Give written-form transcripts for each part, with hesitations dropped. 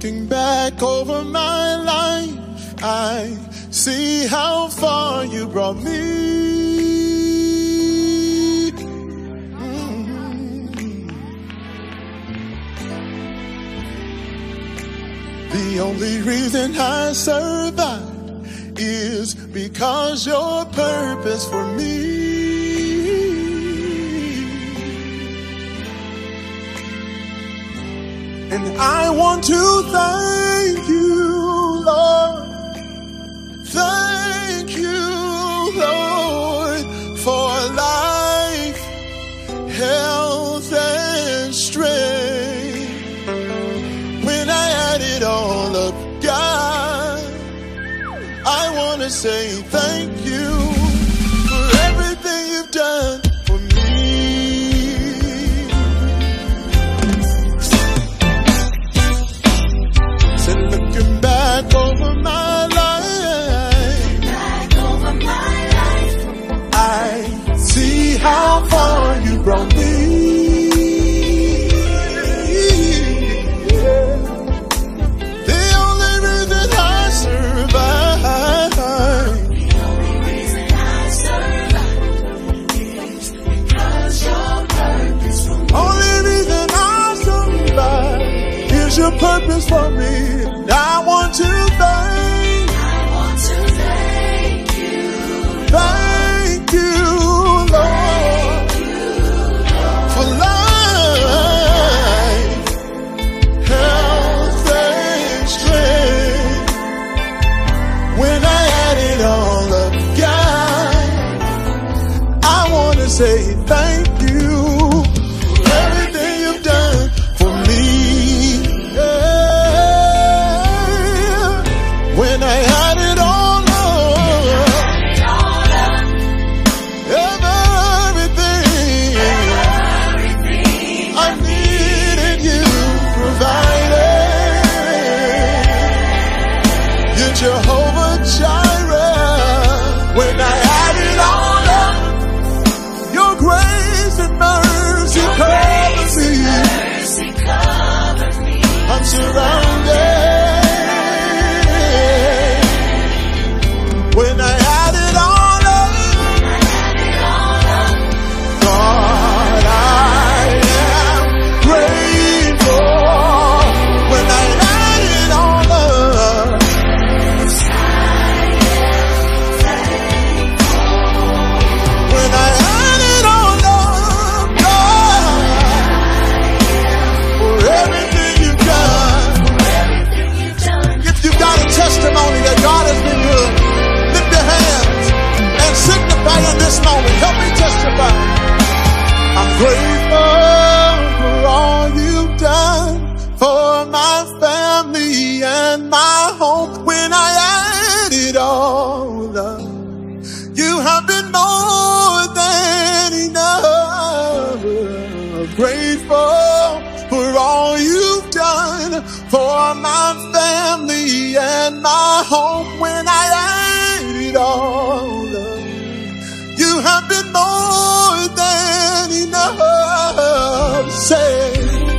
Looking back over my life, I see how far you brought me. The only reason I survived is because your purpose for me. And I want to thank you, Lord. Thank you, Lord, for life, health, and strength. When I add it all up, God, I want to say thank you for everything you've done for me. So looking back over my life, I see how far you brought me. Your purpose for me, and I want to thank you, Lord, for life, health, and strength. When I add it all up, God, I want to say thank you for everything you've done for me. When I had it all up, everything I needed you provided. You're Jehovah Jireh. When I had it all up, your grace and mercy covered me. I'm surrounded. When I had it all up, God, I am grateful. When I had it all up, when I had it all up, God, for everything you've done. If you've got a testimony that God has been good, signify in this moment. Help me testify. I'm grateful for all you've done for my family and my home. When I add it all up, you have been more than enough. Grateful for all you've done for my family and my home. When I add it all up, you have been more than enough. Say,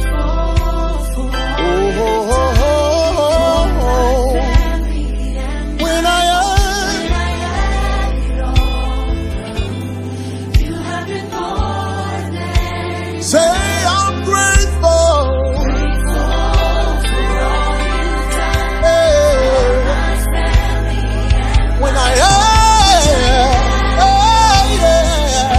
when I add it all, you have been more than. Say, I'm grateful. For all you've done. When I add.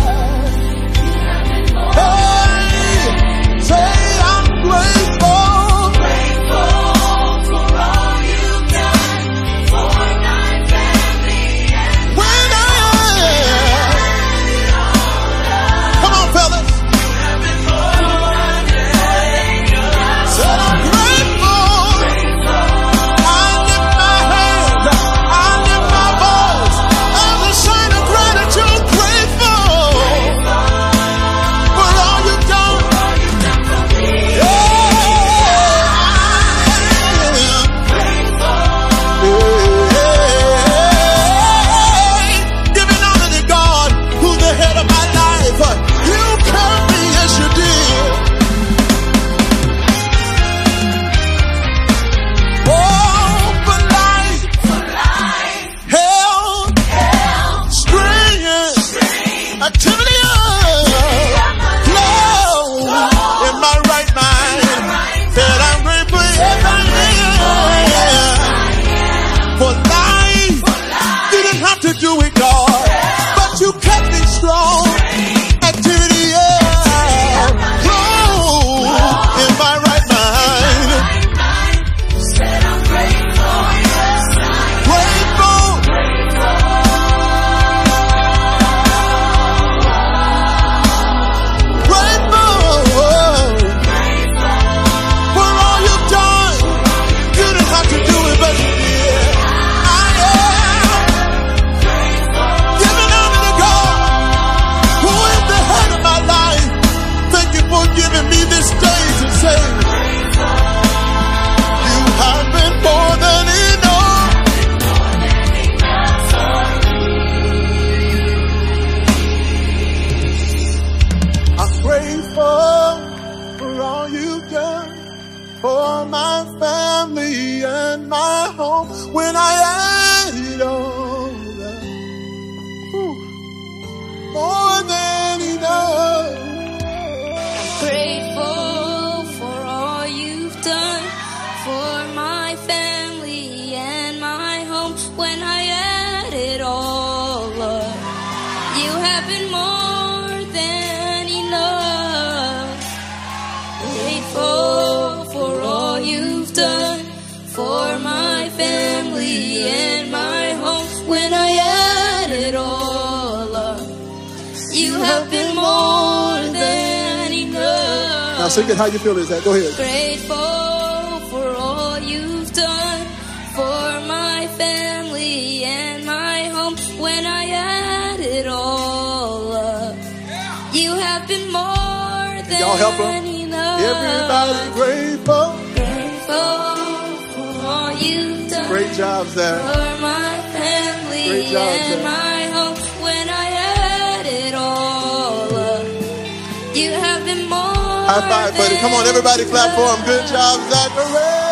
and my home. When I add it all up, more than enough. Grateful for all you've done for my family and my home. When I add it all up, you have been more than enough. Grateful for all you've done for my family and my home. When I add it all up, you have been more than enough. Now sing it how you feel is that. Go ahead. Grateful for all you've done for my family and my home. When I add it all up, you have been more than y'all help her? enough. Everybody grateful. Grateful for all you've done. Great job, Zach. For my family Great job, and Zach. my home. When I add it all up, you have been more. High five, buddy. Come on, everybody clap for him. Good job, Zachary.